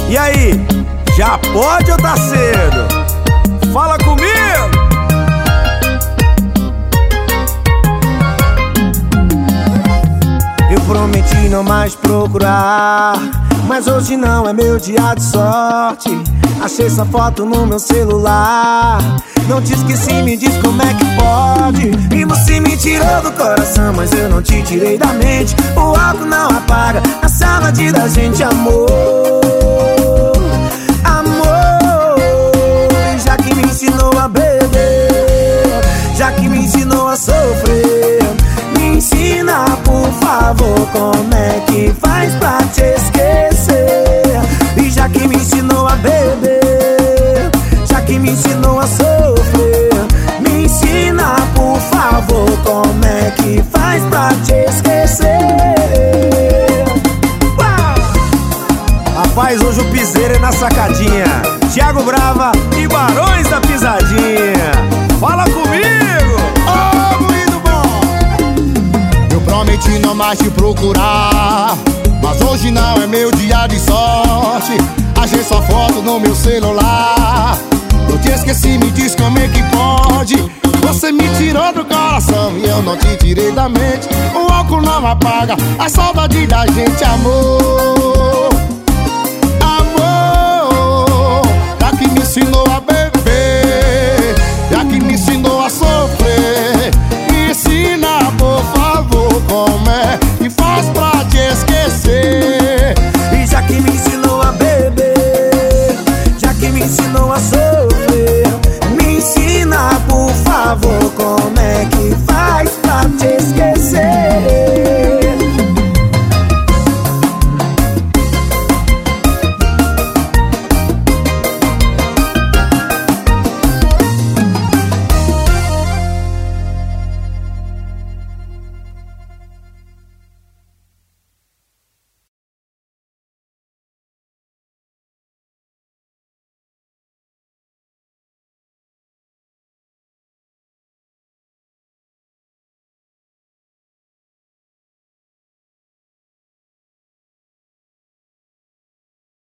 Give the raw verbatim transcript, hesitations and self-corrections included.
E aí, já pode ou tá cedo? Fala comigo! Eu prometi não mais procurar, mas hoje não é meu dia de sorte. Achei sua foto no meu celular. Não te esqueci, me diz como é que pode. E você me tirou do coração, mas eu não te tirei da mente. O álcool não apaga a saudade da gente, amor. Amor, já que me ensinou a beber, já que me ensinou a sofrer, me ensina, por favor, como é que faz pra te esquecer. E já que me ensinou a beber, já que me ensinou a sofrer, me ensina, por favor, como é que faz pra te esquecer. Uau! Rapaz, hoje o piseiro é na sacadinha. Thiago Brava e Barões da Pisadinha. Fala comigo! Ô, Moído bom! Eu prometi não mais te procurar, mas hoje não é meu dia de sorte. Achei sua foto no meu celular. Eu te esqueci, me diz como é que pode. Você me tirou do coração e eu não te tirei da mente. O álcool não apaga a saudade da gente, amor.